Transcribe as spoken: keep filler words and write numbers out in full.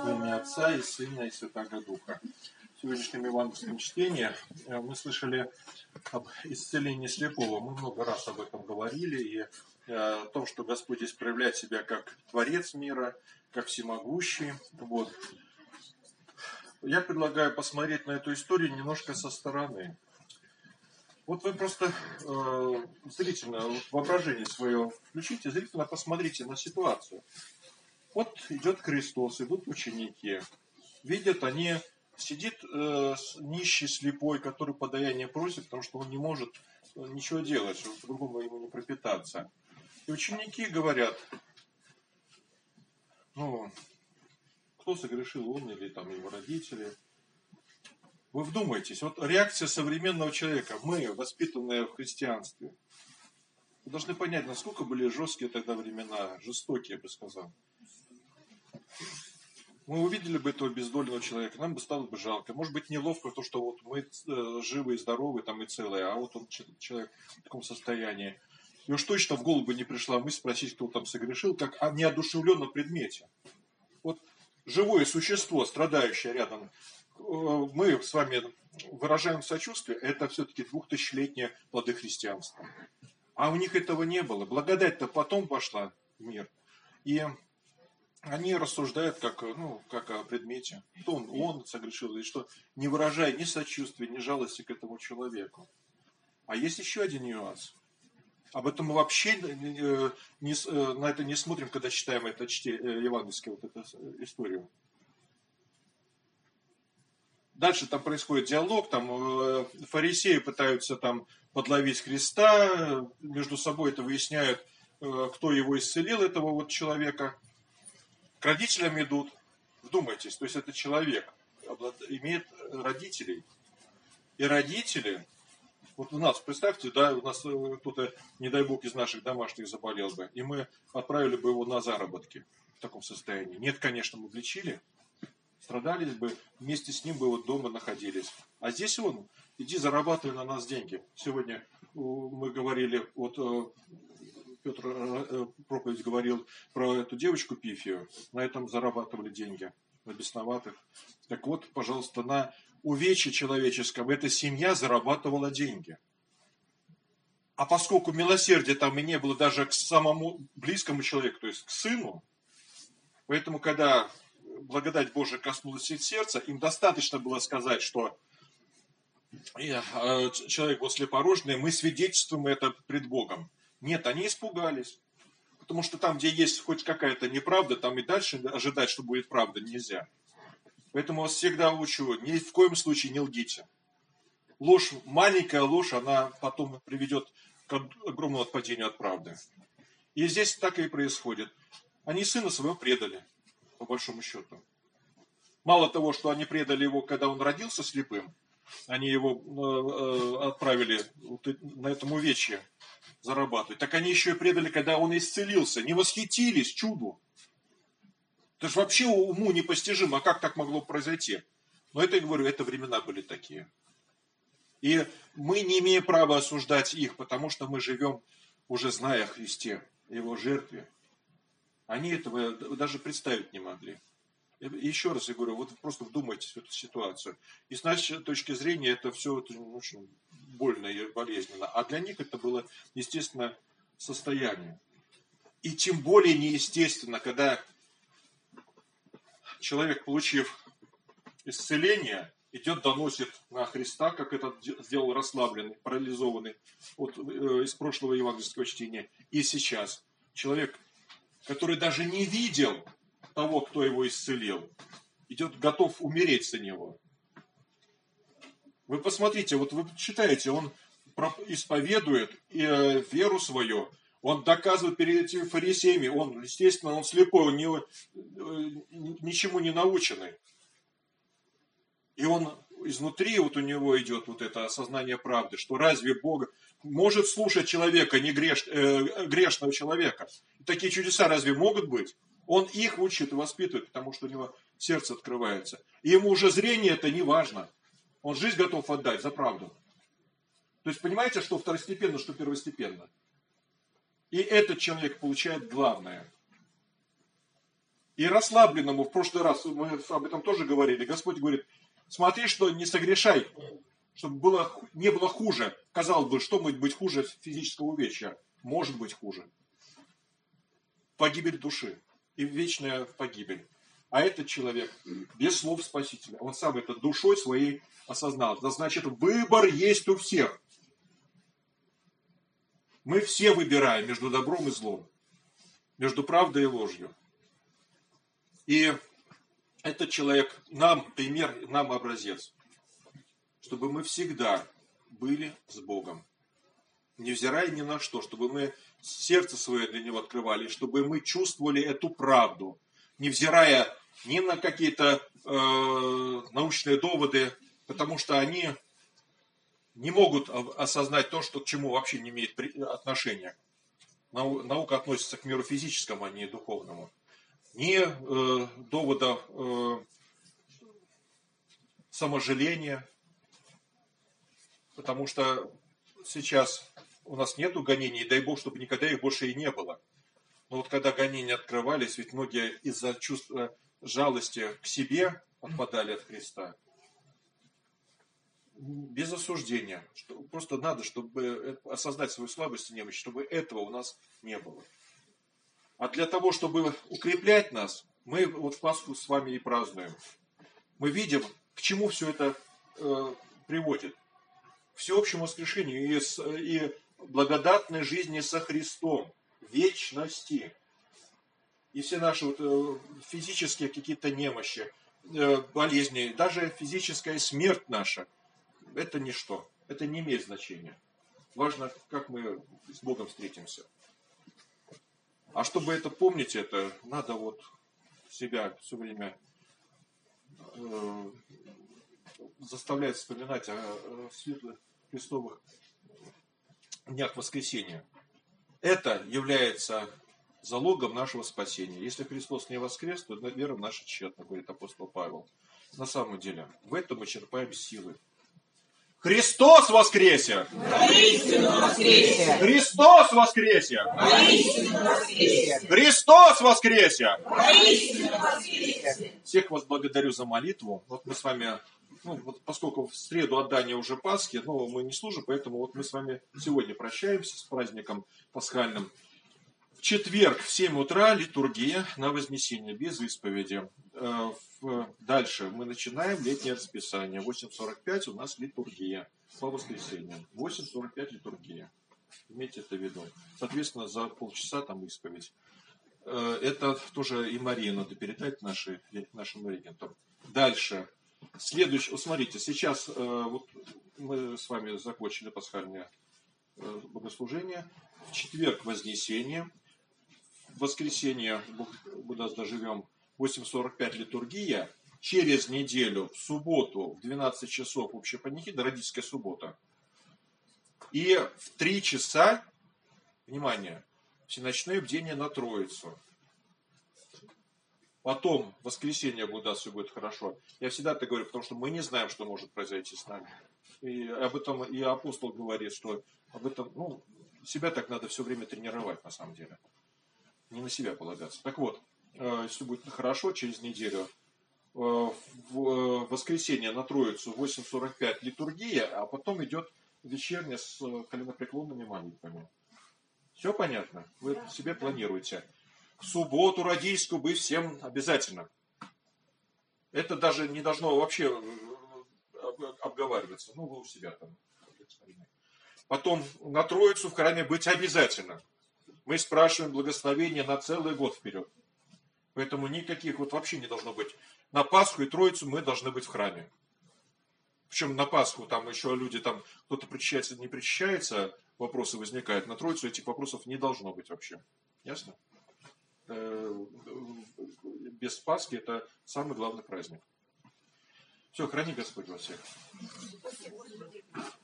Во имя Отца и Сына и Святаго Духа. В сегодняшнем евангельском чтении мы слышали об исцелении слепого. Мы много раз об этом говорили, и о том, что Господь здесь проявляет себя как Творец мира, как Всемогущий. Вот. Я предлагаю посмотреть на эту историю немножко со стороны. Вот вы просто э, зрительно, воображение свое включите, зрительно посмотрите на ситуацию. Вот идет Христос, идут ученики. Видят они, сидит э, нищий, слепой, который подаяние просит, потому что он не может ничего делать, чтобы по-другому ему не пропитаться. И ученики говорят, ну, кто согрешил, он или там его родители. Вы вдумайтесь, вот реакция современного человека, мы, воспитанные в христианстве, вы должны понять, насколько были жесткие тогда времена, жестокие, я бы сказал. Мы увидели бы этого бездольного человека, нам бы стало бы жалко. Может быть, неловко то, что вот мы живы и здоровы там и целые, а вот он человек в таком состоянии. И уж точно в голову бы не пришла мысль спросить, кто там согрешил, как о неодушевленном предмете. Вот живое существо, страдающее рядом, мы с вами выражаем сочувствие, это все-таки двухтысячелетние плоды христианства. А у них этого не было. Благодать-то потом пошла в мир. И они рассуждают как, ну, как о предмете. Кто он, он согрешил, и что не выражая ни сочувствия, ни жалости к этому человеку. А есть еще один нюанс. Об этом мы вообще не, не, на это не смотрим, когда читаем это чтение, евангельскую вот эту историю. Дальше там происходит диалог, там фарисеи пытаются там подловить Христа, между собой это выясняют, кто его исцелил, этого вот человека. К родителям идут, вдумайтесь, то есть это человек имеет родителей. И родители, вот у нас, представьте, да, у нас кто-то, не дай бог, из наших домашних заболел бы, и мы отправили бы его на заработки в таком состоянии. Нет, конечно, мы лечили, страдали бы, вместе с ним бы вот дома находились. А здесь он, иди зарабатывай на нас деньги. Сегодня мы говорили, вот Петр проповедь говорил про эту девочку Пифию, на этом зарабатывали деньги, на бесноватых. Так вот, пожалуйста, на увечье человеческом эта семья зарабатывала деньги. А поскольку милосердия там и не было даже к самому близкому человеку, то есть к сыну, поэтому, когда благодать Божия коснулась их сердца, им достаточно было сказать, что человек был слепорожденный, мы свидетельствуем это пред Богом. Нет, они испугались. Потому что там, где есть хоть какая-то неправда, там и дальше ожидать, что будет правда, нельзя. Поэтому вас всегда учу, ни в коем случае не лгите. Ложь, маленькая ложь, она потом приведет к огромному отпадению от правды. И здесь так и происходит. Они сына своего предали, по большому счету. Мало того, что они предали его, когда он родился слепым, они его э, отправили на этом увечье зарабатывать. Так они еще и предали, когда он исцелился. Не восхитились чуду. Это же вообще уму непостижимо. А как так могло произойти? Но это, я говорю, это времена были такие. И мы не имеем права осуждать их, потому что мы живем, уже зная о Христе, Его жертве. Они этого даже представить не могли. Еще раз я говорю, вот просто вдумайтесь в эту ситуацию. И с нашей точки зрения это все очень больно и болезненно. А для них это было естественное состояние. И тем более неестественно, когда человек, получив исцеление, идет, доносит на Христа, как это сделал расслабленный, парализованный вот, э, из прошлого евангельского чтения. И сейчас человек, который даже не видел того, кто его исцелил, идет, готов умереть за него. Вы посмотрите, вот вы читаете, он исповедует веру свою, он доказывает перед этими фарисеями, он, естественно, он слепой, он не, ничему не наученный. И он изнутри, вот у него идет вот это осознание правды, что разве Бог может слушать человека, не греш, э, грешного человека? Такие чудеса разве могут быть? Он их учит и воспитывает, потому что у него сердце открывается. И ему уже зрение это не важно. Он жизнь готов отдать за правду. То есть понимаете, что второстепенно, что первостепенно. И этот человек получает главное. И расслабленному, в прошлый раз мы об этом тоже говорили, Господь говорит, смотри, что не согрешай, чтобы было, не было хуже. Казалось бы, что может быть хуже физического увечья? Может быть хуже. Погибель души и вечная погибель. А этот человек без слов Спасителя, он сам это душой своей осознал. Это значит, выбор есть у всех. Мы все выбираем между добром и злом, между правдой и ложью. И этот человек нам пример, нам образец, чтобы мы всегда были с Богом, невзирая ни на что, чтобы мы сердце свое для Него открывали, чтобы мы чувствовали эту правду, невзирая ни на какие-то э, научные доводы, потому что они не могут осознать то, что к чему вообще не имеет отношения. Наука относится к миру физическому, а не духовному. Ни э, довода э, саможаления, потому что сейчас у нас нету гонений, дай Бог, чтобы никогда их больше и не было. Но вот когда гонения открывались, ведь многие из-за чувства жалости к себе отпадали от Христа. Без осуждения. Что, просто надо, чтобы осознать свою слабость и немощь, чтобы этого у нас не было. А для того, чтобы укреплять нас, мы вот в Пасху с вами и празднуем. Мы видим, к чему все это э, приводит. К всеобщему воскрешению и, с, и благодатной жизни со Христом, вечности. И все наши вот, э, физические какие-то немощи, э, болезни, даже физическая смерть наша, это ничто, это не имеет значения. Важно, как мы с Богом встретимся. А чтобы это помнить, это надо вот себя все время э, заставлять вспоминать о, о светлых Христовых днях воскресения. Это является залогом нашего спасения. Если Христос не воскрес, то вера наша тщетна, говорит апостол Павел. На самом деле, в этом мы черпаем силы. Христос воскресе! Воистину воскресе! Христос воскресе! Воистину воскресе! Христос воскресе! Воистину воскресе! Всех вас благодарю за молитву. Вот мы с вами, ну, вот поскольку в среду отдание уже Пасхи, но мы не служим, поэтому вот мы с вами сегодня прощаемся с праздником пасхальным. В четверг в семь утра литургия на Вознесение, без исповеди. Дальше мы начинаем летнее расписание. В восемь сорок пять у нас литургия по воскресеньям. В восемь сорок пять литургия. Имейте это в виду. Соответственно, за полчаса там исповедь. Это тоже и Марии надо передать нашей, нашим регентам. Дальше. Следующее. Вот смотрите, сейчас вот мы с вами закончили пасхальное богослужение. В четверг Вознесение. В воскресенье, мы доживем, восемь сорок пять литургия. Через неделю, в субботу, в двенадцать часов общая панихида, родительская суббота. И в три часа, внимание, всеночное бдение на Троицу. Потом, в воскресенье, когда все будет хорошо. Я всегда это говорю, потому что мы не знаем, что может произойти с нами. И об этом и апостол говорит, что об этом, ну, себя так надо все время тренировать, на самом деле. Не на себя полагаться. Так вот, если будет хорошо, через неделю, в воскресенье на Троицу восемь сорок пять литургия, а потом идет вечерня с коленопреклонными молитвами. Все понятно? Вы себе планируете. В субботу родительскую быть всем обязательно. Это даже не должно вообще обговариваться. Ну, вы у себя там. Потом на Троицу в храме быть обязательно. Мы спрашиваем благословения на целый год вперед. Поэтому никаких вот вообще не должно быть. На Пасху и Троицу мы должны быть в храме. Причем на Пасху там еще люди, там кто-то причащается, не причащается, вопросы возникают. На Троицу этих вопросов не должно быть вообще. Ясно? Без Пасхи это самый главный праздник. Все, храни Господь вас всех.